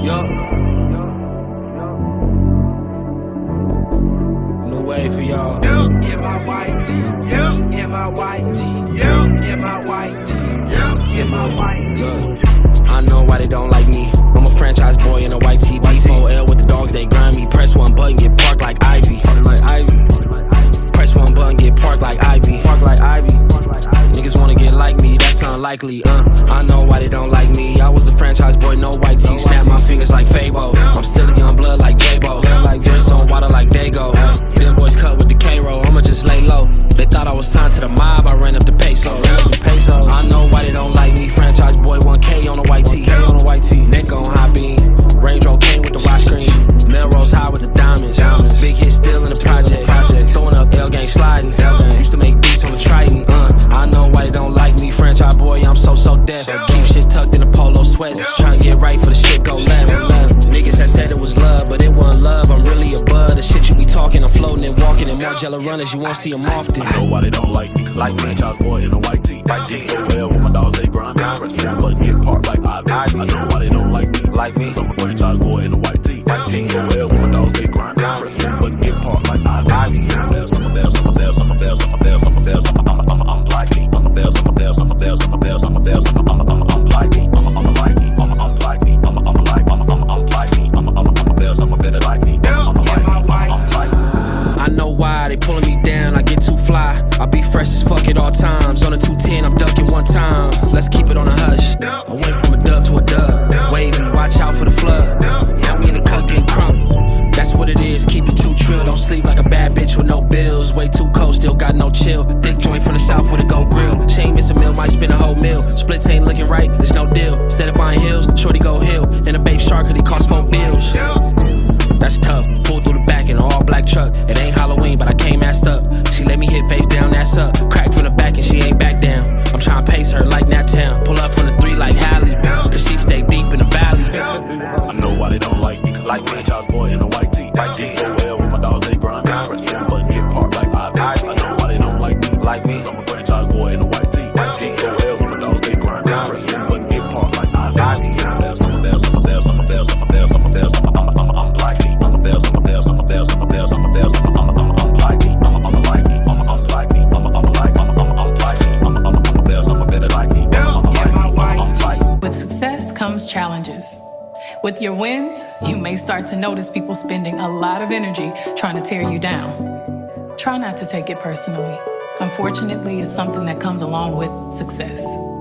Yo. New wave for y'all. In my white tee, in my white tee, in my white tee, in my white tee. I know why they don't like me. I'm a franchise boy in a white tee. D4L with the dogs, they grind me. Press one button, get parked like Ivy. Press one button, get parked like Ivy. Niggas wanna get like me, that's unlikely. I know why they don't like me. I was a franchise boy, no white tee. Snap my fingers like Fabo. I'm still a young blood like J-Bo. Like this on water like Dago. Them boys cut with the K-roll, I'ma just lay low. They thought I was signed to the mob, I ran up the peso. I know why they don't like me. Franchise boy, 1K on a white tee. Neck on high beam. Range Rover came with the widescreen. Melrose high with the diamonds. Big hit still in the project. Throwing up L-gang sliding. Used to make beats on the Triton. I know why they don't like me. Franchise boy, I'm so deaf. Keep shit tucked in the polo sweats. Trying to get right for the shit go left. Niggas had said it was love, but it wasn't love. I'm really a bud. The shit you be talking, I'm floating and walking. And Margiela runners, you won't see them often. I know why they don't like me, cause I'm a franchise boy in a white tee. D4L with my dogs, they grind me. Press one button, get parked like Ivy. I know why they don't like me, cause I'm a franchise boy in a white tee. D4L with my dogs, they grind me. Press one button, get parked like Ivy. I'm a like me. I'm I know why they pulling me down, I get too fly. I be fresh as fuck at all times. On a 210, I'm ducking one time. Let's keep it on a hush. I went from a dub to a dub. Wavy, watch out for the flood. Now we in the cut getting crunk. That's what it is, keep it too trill. Don't sleep like a bad bitch with no bills. Way too cold, still got no chill. Thick joint from the south with a gold grill. She ain't miss a meal, might spend a whole meal. Splits ain't looking right, there's no deal. Instead of buying hills, shorty go hill. And a babe shark, cause he cost 4 bills. That's tough, pulled through the back in an all black truck. It ain't Halloween, but I came masked up. She let me hit face down, that's up. Crack from the back and she ain't back down. I'm trying to pace her like Nat Town. Pull up from the 3 like Hallie, cause she stay deep in the valley. I know why they don't like me, cause I'm a franchise boy in a white tee. D4L with my dogs, they grind me. Press one button, get parked like Ivy. I know why they don't like me, cause I'm a franchise boy in a white tee. D4L with my dogs, they grind me. Press one button, get parked like Ivy. With success comes challenges. With your wins, you may start to notice people spending a lot of energy trying to tear you down. Try not to take it personally. Unfortunately, it's something that comes along with success.